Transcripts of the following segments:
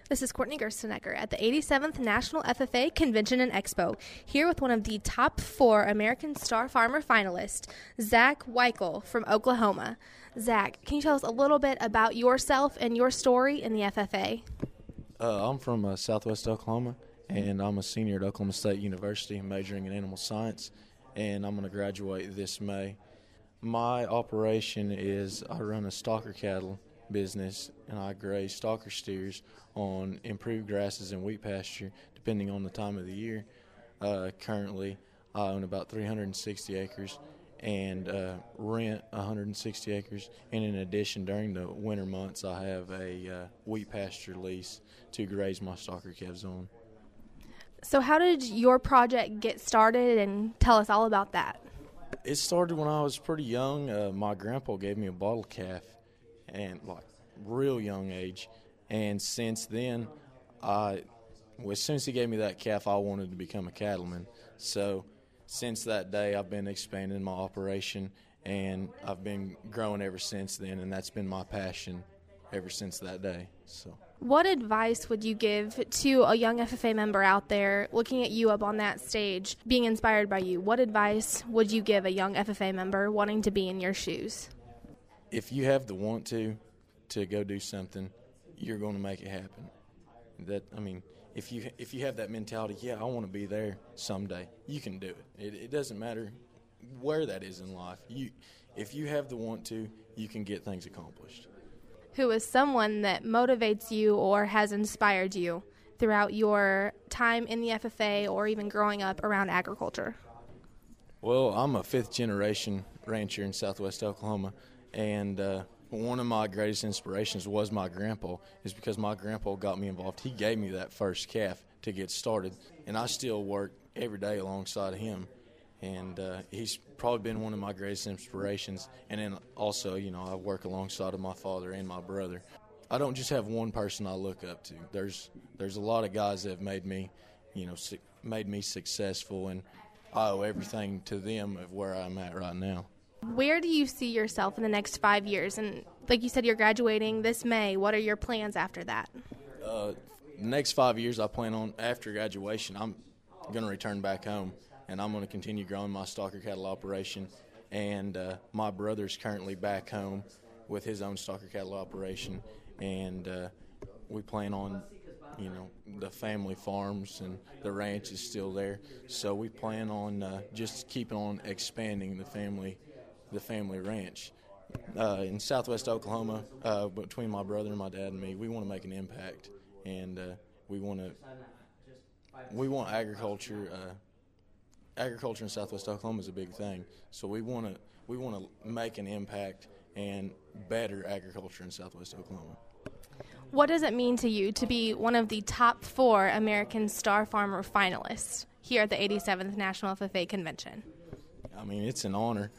This is Courtney Gerstenecker at the 87th National FFA Convention and Expo, here with one of the top 4 American Star Farmer finalists, Zach Weichel from Oklahoma. Zach, can you tell us a little bit about yourself and your story in the FFA? I'm from Southwest Oklahoma, and I'm a senior at Oklahoma State University majoring in animal science, and I'm going to graduate this May. My operation is I run a stalker cattle business, and I graze stalker steers on improved grasses and wheat pasture depending on the time of the year. Currently I own about 360 acres and rent 160 acres, and in addition during the winter months I have a wheat pasture lease to graze my stalker calves on. So how did your project get started, and tell us all about that? It started when I was pretty young. My grandpa gave me a bottle calf, and like real young age, and since then as soon as he gave me that calf I wanted to become a cattleman. So since that day I've been expanding my operation, and I've been growing ever since then, and that's been my passion ever since that day. So what advice would you give to a young FFA member out there looking at you up on that stage, being inspired by you? What advice would you give a young FFA member wanting to be in your shoes? If you have the want to go do something, you're going to make it happen. If you have that mentality, yeah, I want to be there someday, you can do it. It doesn't matter where that is in life. If you have the want to, you can get things accomplished. Who is someone that motivates you or has inspired you throughout your time in the FFA or even growing up around agriculture? Well, I'm a 5th generation rancher in Southwest Oklahoma, and one of my greatest inspirations was my grandpa, is because my grandpa got me involved. He gave me that first calf to get started, and I still work every day alongside of him. And he's probably been one of my greatest inspirations. And then also, I work alongside of my father and my brother. I don't just have one person I look up to. There's a lot of guys that have made me successful, and I owe everything to them of where I'm at right now. Where do you see yourself in the next 5 years? And like you said, you're graduating this May. What are your plans after that? The next 5 years I plan on, after graduation, I'm going to return back home, and I'm going to continue growing my stalker cattle operation. And my brother's currently back home with his own stalker cattle operation, and we plan on, the family farms, and the ranch is still there. So we plan on just keeping on expanding the family ranch. In Southwest Oklahoma, between my brother and my dad and me, we want to make an impact, and we want agriculture. Agriculture in Southwest Oklahoma is a big thing, so we want to make an impact and better agriculture in Southwest Oklahoma. What does it mean to you to be one of the top 4 American Star Farmer finalists here at the 87th National FFA Convention? It's an honor.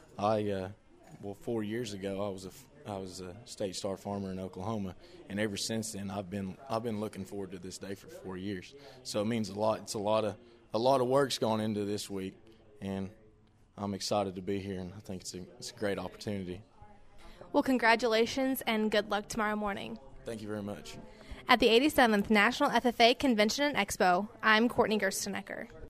4 years ago I was a state Star Farmer in Oklahoma, and ever since then I've been looking forward to this day for 4 years. So it means a lot. It's a lot of work's gone into this week, and I'm excited to be here, and I think it's a great opportunity. Well, congratulations and good luck tomorrow morning. Thank you very much. At the 87th National FFA Convention and Expo, I'm Courtney Gerstenecker.